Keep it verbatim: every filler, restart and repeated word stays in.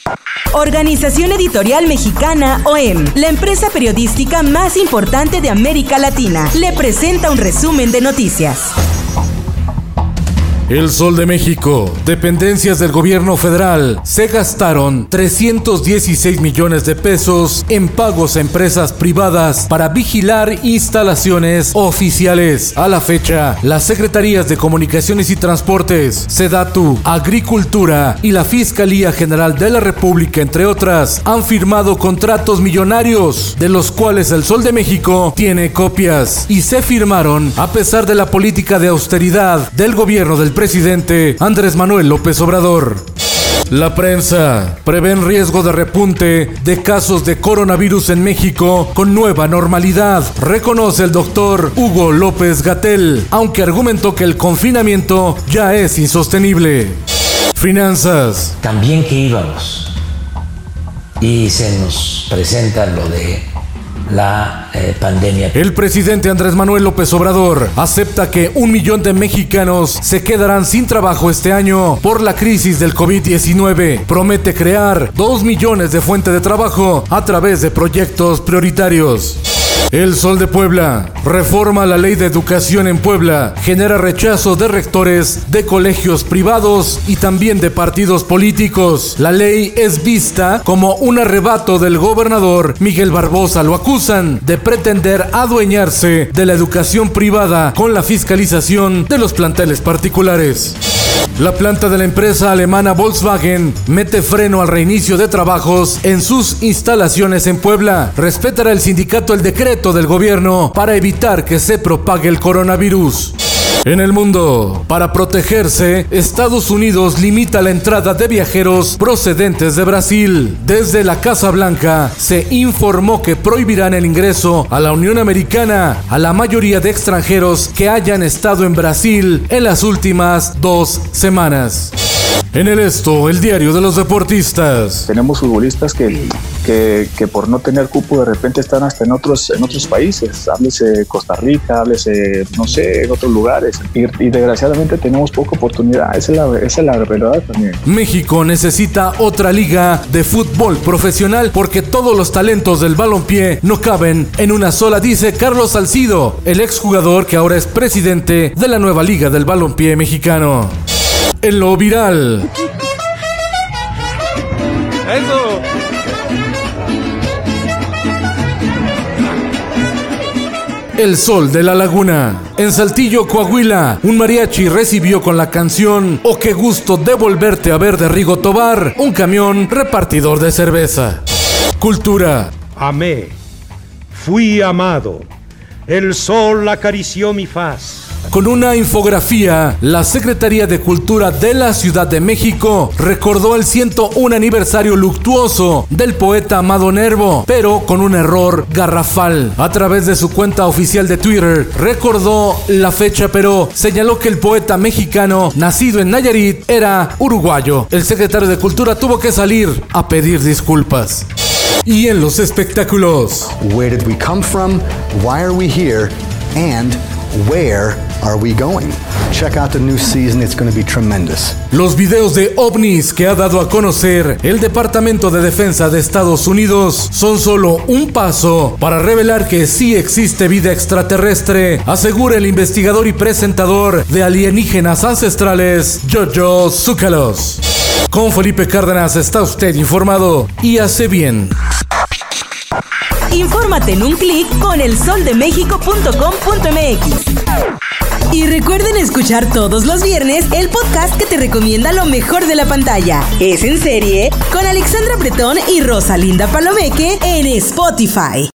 Organización Editorial Mexicana O E M, la empresa periodística más importante de América Latina, le presenta un resumen de noticias. El Sol de México. Dependencias del gobierno federal se gastaron trescientos dieciséis millones de pesos en pagos a empresas privadas para vigilar instalaciones oficiales. A la fecha, las Secretarías de Comunicaciones y Transportes, SEDATU, Agricultura y la Fiscalía General de la República, entre otras, han firmado contratos millonarios, de los cuales el Sol de México tiene copias, y se firmaron a pesar de la política de austeridad del gobierno del presidente Andrés Manuel López Obrador. La prensa. Prevén riesgo de repunte de casos de coronavirus en México con nueva normalidad, reconoce el doctor Hugo López-Gatell, aunque argumentó que el confinamiento ya es insostenible. Finanzas. También que íbamos y se nos presenta lo de la eh, pandemia. El presidente Andrés Manuel López Obrador acepta que un millón de mexicanos se quedarán sin trabajo este año por la crisis del covid diecinueve. Promete crear dos millones de fuentes de trabajo a través de proyectos prioritarios. El Sol de Puebla. Reforma la ley de educación en Puebla. Genera rechazo de rectores de colegios privados y también de partidos políticos. La ley es vista como un arrebato del gobernador Miguel Barbosa. Lo acusan de pretender adueñarse de la educación privada con la fiscalización de los planteles particulares. La planta de la empresa alemana Volkswagen mete freno al reinicio de trabajos en sus instalaciones en Puebla. Respetará el sindicato el decreto del gobierno para evitar que se propague el coronavirus. En el mundo, para protegerse, Estados Unidos limita la entrada de viajeros procedentes de Brasil. Desde la Casa Blanca se informó que prohibirán el ingreso a la Unión Americana a la mayoría de extranjeros que hayan estado en Brasil en las últimas dos semanas. En el Esto, el diario de los deportistas. Tenemos futbolistas que, que, que por no tener cupo de repente están hasta en otros, en otros países. Háblese Costa Rica, háblese, no sé, en otros lugares. Y, y desgraciadamente tenemos poca oportunidad. Esa es, la, esa es la verdad también. México necesita otra liga de fútbol profesional porque todos los talentos del balompié no caben en una sola, dice Carlos Salcido, el exjugador que ahora es presidente de la nueva liga del balompié mexicano. En lo viral. ¡Eso! El Sol de la Laguna. En Saltillo, Coahuila, un mariachi recibió con la canción "Oh, qué gusto de volverte a ver" de Rigo Tobar, un camión repartidor de cerveza. Cultura. Amé, fui amado, el sol acarició mi faz. Con una infografía, la Secretaría de Cultura de la Ciudad de México recordó el ciento un aniversario luctuoso del poeta Amado Nervo, pero con un error garrafal. A través de su cuenta oficial de Twitter, recordó la fecha, pero señaló que el poeta mexicano, nacido en Nayarit, era uruguayo. El secretario de Cultura tuvo que salir a pedir disculpas. Y en los espectáculos. Where did we come from? Why are we here? And where are we going? Check out the new season, it's going to be tremendous. Los videos de ovnis que ha dado a conocer el Departamento de Defensa de Estados Unidos son solo un paso para revelar que sí existe vida extraterrestre, asegura el investigador y presentador de Alienígenas Ancestrales, Jojo Zúcalos. Con Felipe Cárdenas está usted informado y hace bien. Infórmate en un clic con el sol de méxico punto com punto m x. Y recuerden escuchar todos los viernes el podcast que te recomienda lo mejor de la pantalla. Es en serie con Alexandra Bretón y Rosalinda Palomeque en Spotify.